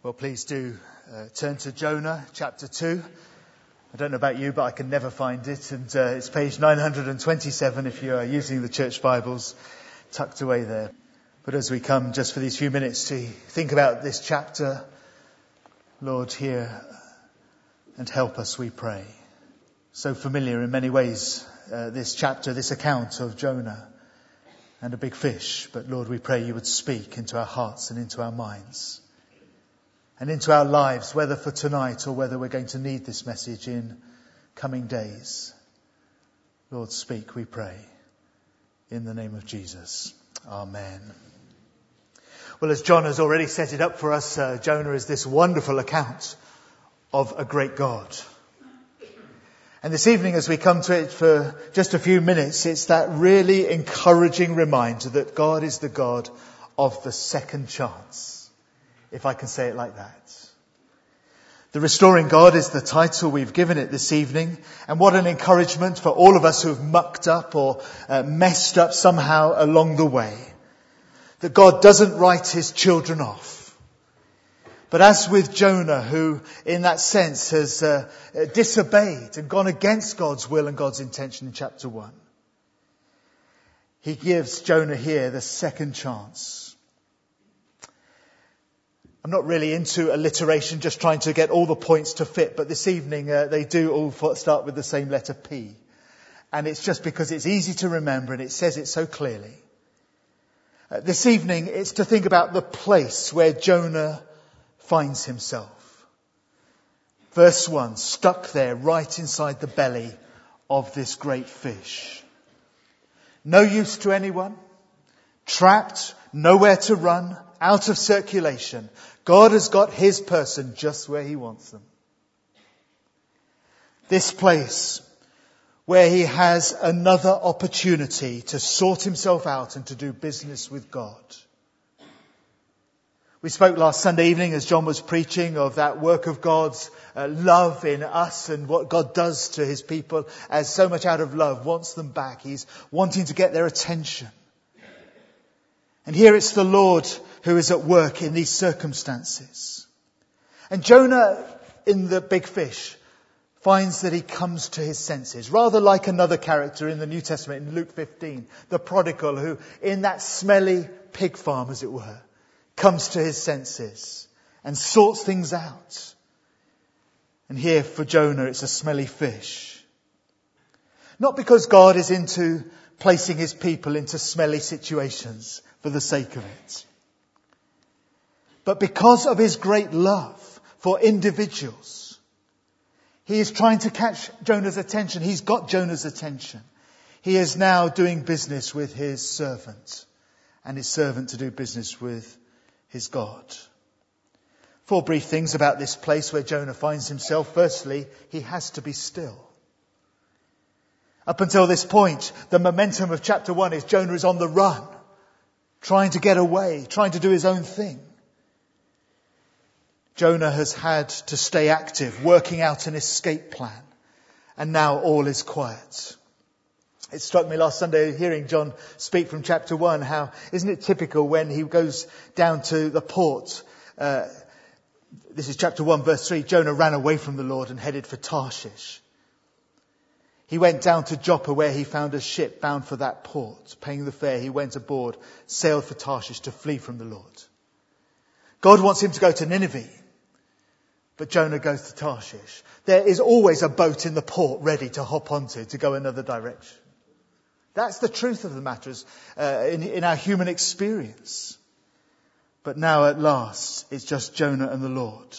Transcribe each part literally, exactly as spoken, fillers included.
Well, please do uh, turn to Jonah chapter two. I don't know about you, but I can never find it. And uh, it's page nine hundred twenty-seven if you are using the church Bibles, tucked away there. But as we come just for these few minutes to think about this chapter, Lord, hear and help us, we pray. So familiar in many ways, uh, this chapter, this account of Jonah and a big fish. But Lord, we pray you would speak into our hearts and into our minds and into our lives, whether for tonight or whether we're going to need this message in coming days. Lord, speak, we pray, in the name of Jesus. Amen. Well, as John has already set it up for us, uh, Jonah is this wonderful account of a great God. And this evening, as we come to it for just a few minutes, it's that really encouraging reminder that God is the God of the second chance, if I can say it like that. The Restoring God is the title we've given it this evening. And what an encouragement for all of us who have mucked up or uh, messed up somehow along the way. That God doesn't write his children off. But as with Jonah, who in that sense has uh, disobeyed and gone against God's will and God's intention in chapter one, he gives Jonah here the second chance. I'm not really into alliteration, just trying to get all the points to fit. But this evening, uh, they do all start with the same letter P. And it's just because it's easy to remember and it says it so clearly. Uh, this evening, it's to think about the place where Jonah finds himself. Verse one, stuck there right inside the belly of this great fish. No use to anyone, trapped, nowhere to run, out of circulation. God has got his person just where he wants them. This place where he has another opportunity to sort himself out and to do business with God. We spoke last Sunday evening as John was preaching of that work of God's uh, love in us and what God does to his people as so much out of love wants them back. He's wanting to get their attention. And here it's the Lord who is at work in these circumstances. And Jonah in the big fish finds that he comes to his senses, rather like another character in the New Testament in Luke fifteen, the prodigal who in that smelly pig farm, as it were, comes to his senses and sorts things out. And here for Jonah it's a smelly fish. Not because God is into placing his people into smelly situations for the sake of it, but because of his great love for individuals. He is trying to catch Jonah's attention. He's got Jonah's attention. He is now doing business with his servant, and his servant to do business with his God. Four brief things about this place where Jonah finds himself. Firstly, he has to be still. Up until this point, the momentum of chapter one is Jonah is on the run, trying to get away, trying to do his own thing. Jonah has had to stay active, working out an escape plan. And now all is quiet. It struck me last Sunday hearing John speak from chapter one, how isn't it typical when he goes down to the port. Uh, this is chapter one verse three. Jonah ran away from the Lord and headed for Tarshish. He went down to Joppa where he found a ship bound for that port. Paying the fare, he went aboard, sailed for Tarshish to flee from the Lord. God wants him to go to Nineveh. But Jonah goes to Tarshish. There is always a boat in the port ready to hop onto to go another direction. That's the truth of the matter uh, in, in our human experience. But now at last, it's just Jonah and the Lord.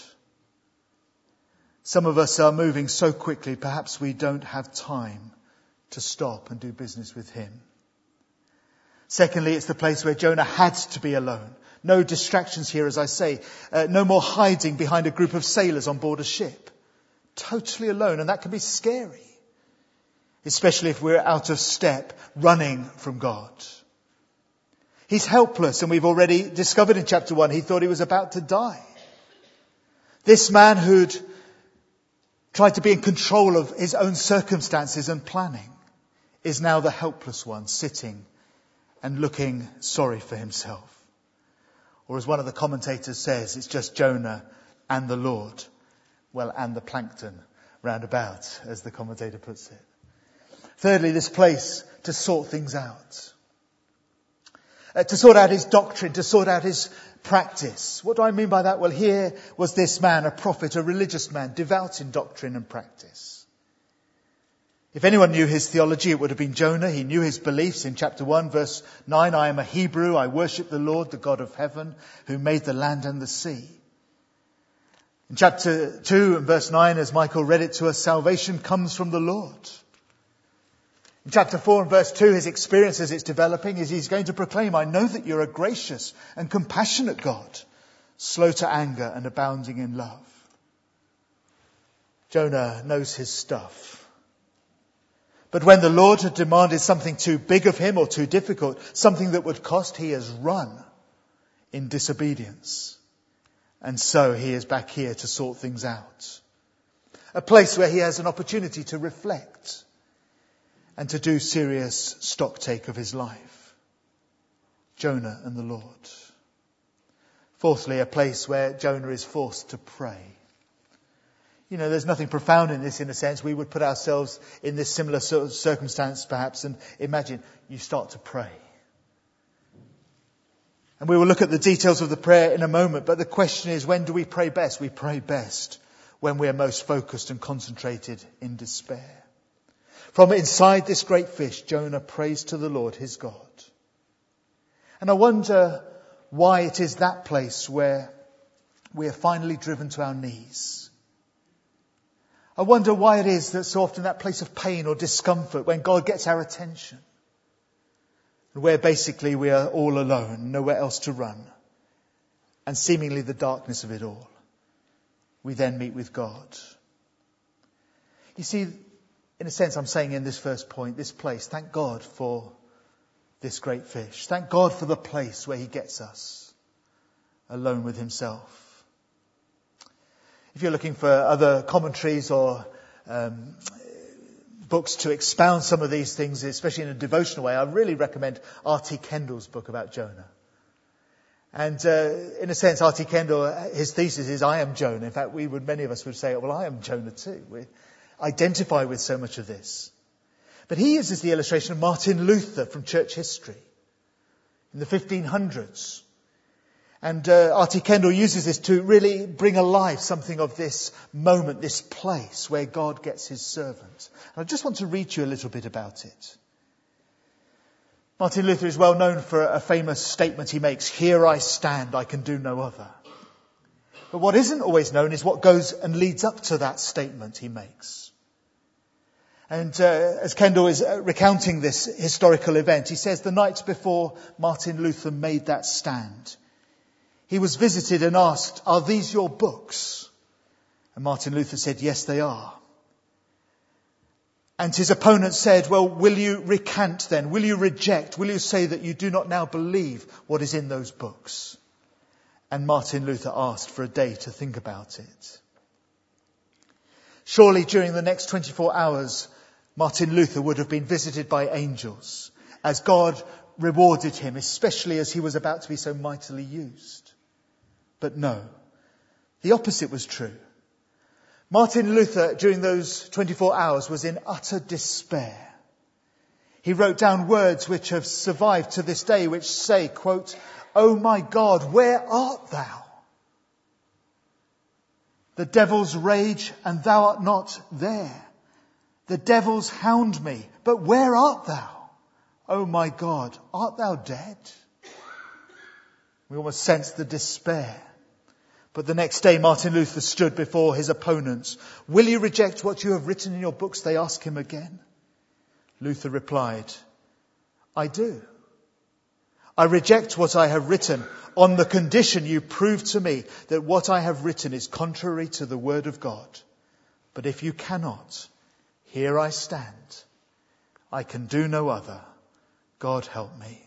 Some of us are moving so quickly, perhaps we don't have time to stop and do business with him. Secondly, it's the place where Jonah had to be alone. No distractions here, as I say. Uh, no more hiding behind a group of sailors on board a ship. Totally alone, and that can be scary. Especially if we're out of step, running from God. He's helpless, and we've already discovered in chapter one, he thought he was about to die. This man who'd tried to be in control of his own circumstances and planning is now the helpless one, sitting and looking sorry for himself. Or as one of the commentators says, it's just Jonah and the Lord. Well, and the plankton round about, as the commentator puts it. Thirdly, this place to sort things out. Uh, to sort out his doctrine, to sort out his practice. What do I mean by that? Well, here was this man, a prophet, a religious man, devout in doctrine and practice. If anyone knew his theology, it would have been Jonah. He knew his beliefs. In chapter one, verse nine, I am a Hebrew. I worship the Lord, the God of heaven, who made the land and the sea. In chapter two and verse nine, as Michael read it to us, salvation comes from the Lord. In chapter four and verse two, his experience as it's developing is he's going to proclaim, I know that you're a gracious and compassionate God, slow to anger and abounding in love. Jonah knows his stuff. But when the Lord had demanded something too big of him or too difficult, something that would cost, he has run in disobedience. And so he is back here to sort things out. A place where he has an opportunity to reflect and to do serious stocktake of his life. Jonah and the Lord. Fourthly, a place where Jonah is forced to pray. You know, there's nothing profound in this in a sense. We would put ourselves in this similar sort of circumstance perhaps and imagine you start to pray. And we will look at the details of the prayer in a moment. But the question is, when do we pray best? We pray best when we are most focused and concentrated in despair. From inside this great fish, Jonah prays to the Lord, his God. And I wonder why it is that place where we are finally driven to our knees. I wonder why it is that so often that place of pain or discomfort, when God gets our attention, and where basically we are all alone, nowhere else to run, and seemingly the darkness of it all, we then meet with God. You see, in a sense, I'm saying in this first point, this place, thank God for this great fish. Thank God for the place where he gets us alone with himself. If you're looking for other commentaries or um, books to expound some of these things, especially in a devotional way, I really recommend R T Kendall's book about Jonah. And uh, in a sense, R T Kendall, his thesis is, I am Jonah. In fact, we would, many of us would say, well, I am Jonah too. We identify with so much of this. But he uses the illustration of Martin Luther from church history in the fifteen hundreds. And uh, R T Kendall uses this to really bring alive something of this moment, this place where God gets his servant. And I just want to read you a little bit about it. Martin Luther is well known for a famous statement he makes, here I stand, I can do no other. But what isn't always known is what goes and leads up to that statement he makes. And uh, as Kendall is uh, recounting this historical event, he says the night before Martin Luther made that stand, he was visited and asked, are these your books? And Martin Luther said, yes, they are. And his opponent said, well, will you recant then? Will you reject? Will you say that you do not now believe what is in those books? And Martin Luther asked for a day to think about it. Surely during the next twenty-four hours, Martin Luther would have been visited by angels as God rewarded him, especially as he was about to be so mightily used. But no, the opposite was true. Martin Luther, during those twenty-four hours, was in utter despair. He wrote down words which have survived to this day, which say, quote, "O my God, where art thou? The devils rage and thou art not there. The devils hound me, but where art thou? O my God, art thou dead?" We almost sense the despair. But the next day, Martin Luther stood before his opponents. "Will you reject what you have written in your books?" they ask him again. Luther replied, "I do. I reject what I have written on the condition you prove to me that what I have written is contrary to the word of God. But if you cannot, here I stand. I can do no other. God help me."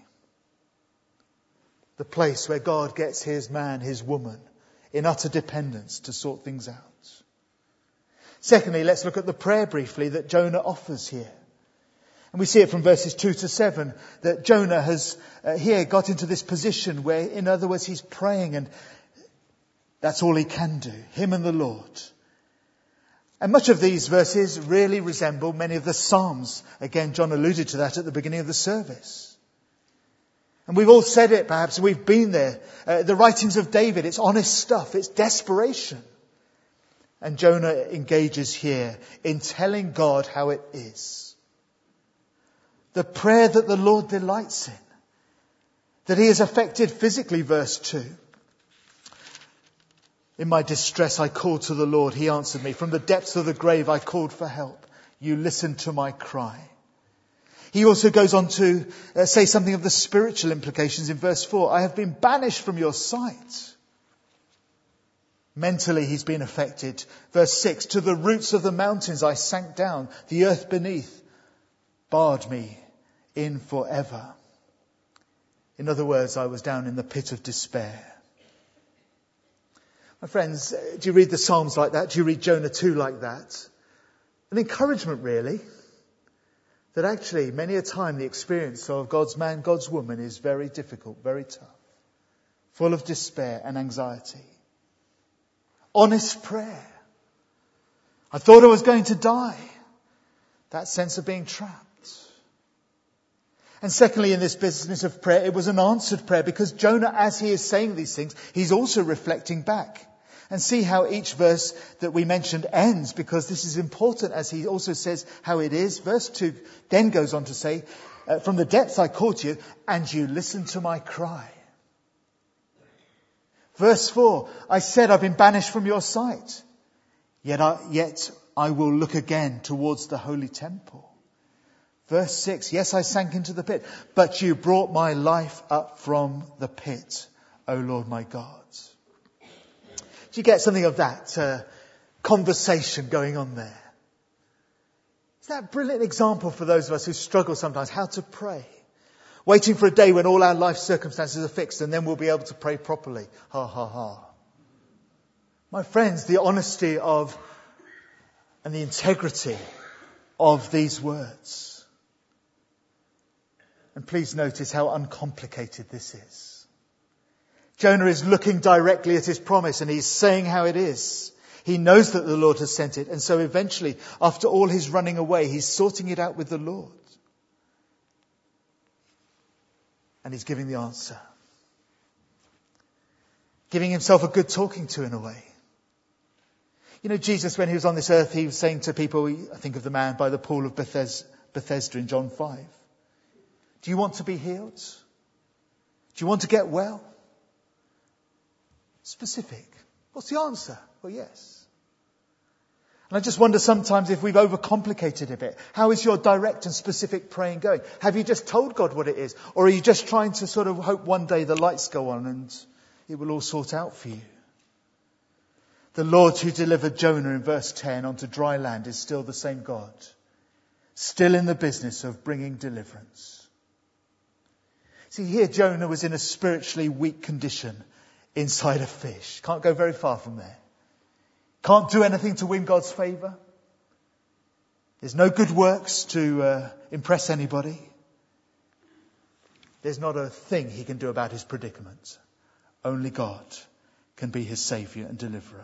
The place where God gets his man, his woman, in utter dependence to sort things out. Secondly, let's look at the prayer briefly that Jonah offers here. And we see it from verses two to seven that Jonah has uh, here got into this position where, in other words, he's praying and that's all he can do, him and the Lord. And much of these verses really resemble many of the Psalms. Again, John alluded to that at the beginning of the service. And we've all said it, perhaps, we've been there. Uh, the writings of David, it's honest stuff, it's desperation. And Jonah engages here in telling God how it is. The prayer that the Lord delights in. That he is affected physically, verse two. In my distress I called to the Lord, he answered me. From the depths of the grave I called for help. You listened to my cry. He also goes on to uh, say something of the spiritual implications in verse four. I have been banished from your sight. Mentally he's been affected. Verse six, to the roots of the mountains I sank down. The earth beneath barred me in forever. In other words, I was down in the pit of despair. My friends, do you read the Psalms like that? Do you read Jonah two like that? An encouragement, really, that actually many a time the experience of God's man, God's woman is very difficult, very tough, full of despair and anxiety. Honest prayer. I thought I was going to die. That sense of being trapped. And secondly, in this business of prayer, it was an answered prayer because Jonah, as he is saying these things, he's also reflecting back. And see how each verse that we mentioned ends, because this is important as he also says how it is. Verse two then goes on to say, uh, from the depths I called to you, and you listened to my cry. Verse four, I said I've been banished from your sight, yet I, yet I will look again towards the holy temple. Verse six, yes, I sank into the pit, but you brought my life up from the pit, O Lord my God. Do you get something of that uh, conversation going on there? Is that a brilliant example for those of us who struggle sometimes how to pray? Waiting for a day when all our life circumstances are fixed and then we'll be able to pray properly. Ha ha ha. My friends, the honesty of and the integrity of these words. And please notice how uncomplicated this is. Jonah is looking directly at his promise and he's saying how it is. He knows that the Lord has sent it. And so eventually, after all his running away, he's sorting it out with the Lord. And he's giving the answer. Giving himself a good talking to in a way. You know, Jesus, when he was on this earth, he was saying to people, I think of the man by the pool of Bethesda in John five. Do you want to be healed? Do you want to get well? Specific. What's the answer? Well, yes. And I just wonder sometimes if we've overcomplicated a bit. How is your direct and specific praying going? Have you just told God what it is? Or are you just trying to sort of hope one day the lights go on and it will all sort out for you? The Lord who delivered Jonah in verse ten onto dry land is still the same God. Still in the business of bringing deliverance. See, here Jonah was in a spiritually weak condition. Inside a fish. Can't go very far from there. Can't do anything to win God's favour. There's no good works to uh, impress anybody. There's not a thing he can do about his predicament. Only God can be his saviour and deliverer.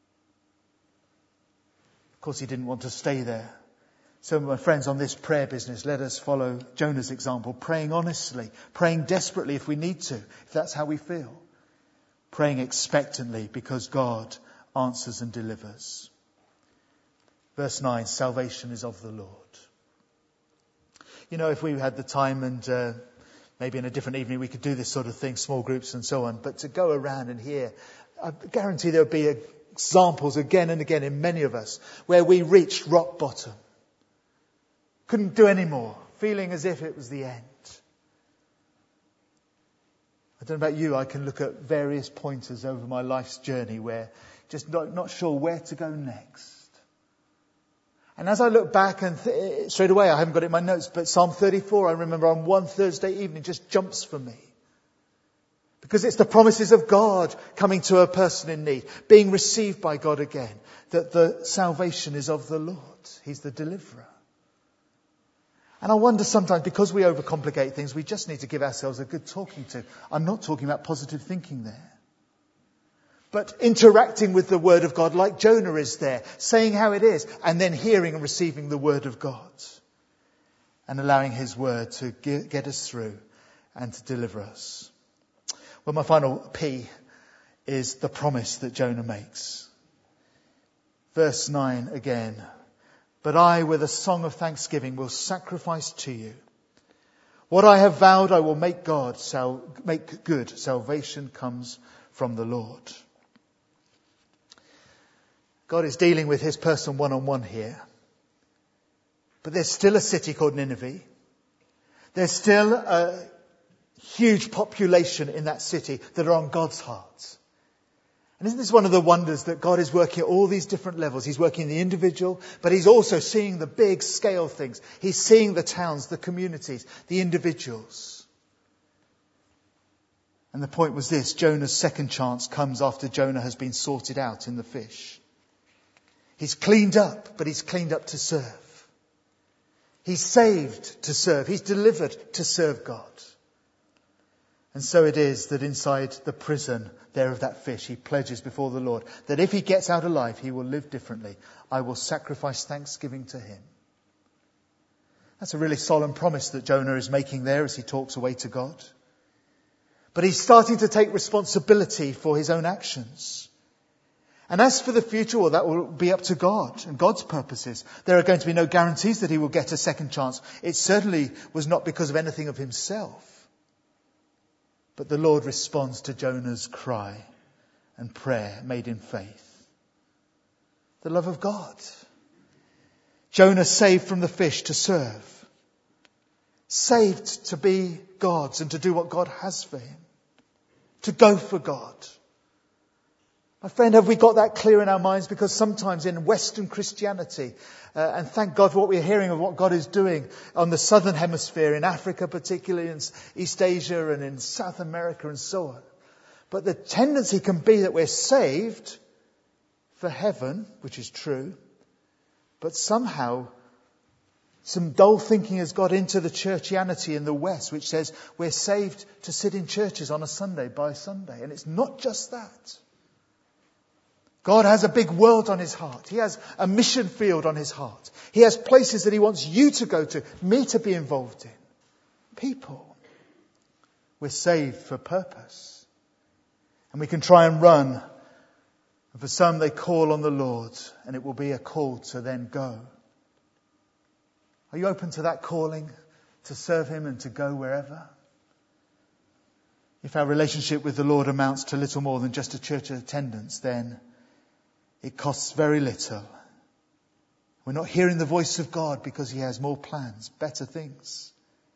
Of course, he didn't want to stay there. So my friends, on this prayer business, let us follow Jonah's example. Praying honestly. Praying desperately if we need to. If that's how we feel. Praying expectantly because God answers and delivers. Verse nine, salvation is of the Lord. You know, if we had the time and uh, maybe in a different evening we could do this sort of thing, small groups and so on, but to go around and hear, I guarantee there would be examples again and again in many of us where we reached rock bottom. Couldn't do any more, feeling as if it was the end. I don't know about you, I can look at various pointers over my life's journey where just not, not sure where to go next. And as I look back and th- straight away, I haven't got it in my notes, but Psalm thirty-four, I remember on one Thursday evening, just jumps for me. Because it's the promises of God coming to a person in need, being received by God again, that the salvation is of the Lord. He's the deliverer. And I wonder sometimes, because we overcomplicate things, we just need to give ourselves a good talking to. I'm not talking about positive thinking there. But interacting with the Word of God like Jonah is there, saying how it is, and then hearing and receiving the Word of God. And allowing His Word to get us through and to deliver us. Well, my final P is the promise that Jonah makes. Verse nine again. But I, with a song of thanksgiving, will sacrifice to you. What I have vowed, I will make God, sal- make good. Salvation comes from the Lord. God is dealing with His person one-on-one here. But there's still a city called Nineveh. There's still a huge population in that city that are on God's heart. And isn't this one of the wonders that God is working at all these different levels? He's working in the individual, but He's also seeing the big scale things. He's seeing the towns, the communities, the individuals. And the point was this: Jonah's second chance comes after Jonah has been sorted out in the fish. He's cleaned up, but he's cleaned up to serve. He's saved to serve. He's delivered to serve God. And so it is that inside the prison there of that fish, he pledges before the Lord that if he gets out alive, he will live differently. I will sacrifice thanksgiving to Him. That's a really solemn promise that Jonah is making there as he talks away to God. But he's starting to take responsibility for his own actions. And as for the future, well, that will be up to God and God's purposes. There are going to be no guarantees that he will get a second chance. It certainly was not because of anything of himself. But the Lord responds to Jonah's cry and prayer made in faith. The love of God. Jonah saved from the fish to serve. Saved to be God's and to do what God has for him. To go for God. My friend, have we got that clear in our minds? Because sometimes in Western Christianity, uh, and thank God for what we're hearing of what God is doing on the southern hemisphere, in Africa particularly, in East Asia and in South America and so on. But the tendency can be that we're saved for heaven, which is true, but somehow some dull thinking has got into the churchianity in the West, which says we're saved to sit in churches on a Sunday by Sunday. And it's not just that. God has a big world on His heart. He has a mission field on His heart. He has places that He wants you to go to, me to be involved in. People. We're saved for purpose. And we can try and run. And for some they call on the Lord, and it will be a call to then go. Are you open to that calling to serve Him and to go wherever? If our relationship with the Lord amounts to little more than just a church attendance, then it costs very little. We're not hearing the voice of God because He has more plans, better things.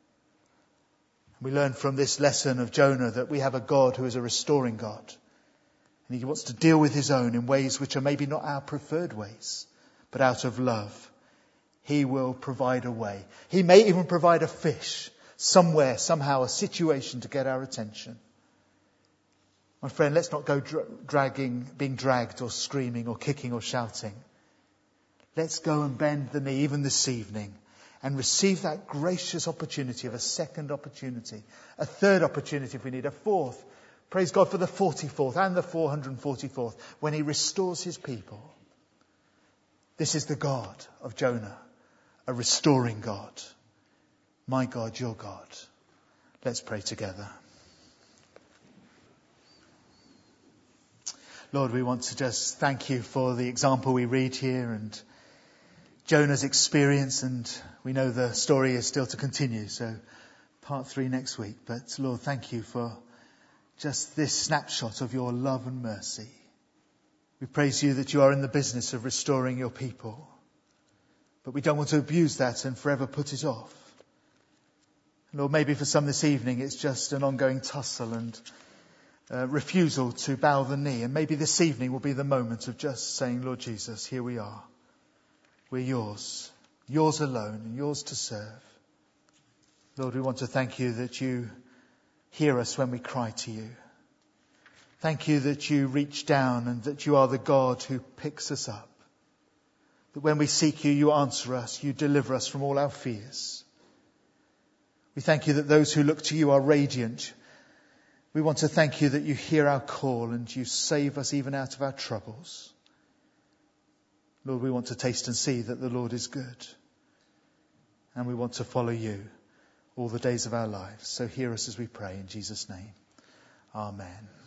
We learn from this lesson of Jonah that we have a God who is a restoring God. And He wants to deal with His own in ways which are maybe not our preferred ways, but out of love. He will provide a way. He may even provide a fish somewhere, somehow, a situation to get our attention. My friend, let's not go dra- dragging, being dragged or screaming or kicking or shouting. Let's go and bend the knee even this evening and receive that gracious opportunity of a second opportunity, a third opportunity if we need, a fourth. Praise God for the forty-fourth and the four hundred forty-fourth when He restores His people. This is the God of Jonah, a restoring God. My God, your God. Let's pray together. Lord, we want to just thank You for the example we read here and Jonah's experience, and we know the story is still to continue, so part three next week. But Lord, thank You for just this snapshot of Your love and mercy. We praise You that You are in the business of restoring Your people, but we don't want to abuse that and forever put it off. Lord, maybe for some this evening it's just an ongoing tussle and Uh, refusal to bow the knee. And maybe this evening will be the moment of just saying, Lord Jesus, here we are. We're Yours. Yours alone and Yours to serve. Lord, we want to thank You that You hear us when we cry to You. Thank You that You reach down and that You are the God who picks us up. That when we seek You, You answer us. You deliver us from all our fears. We thank you that those who look to you are radiant. We want to thank you that you hear our call and you save us even out of our troubles. Lord, we want to taste and see that the Lord is good. And we want to follow you all the days of our lives. So hear us as we pray in Jesus' name. Amen.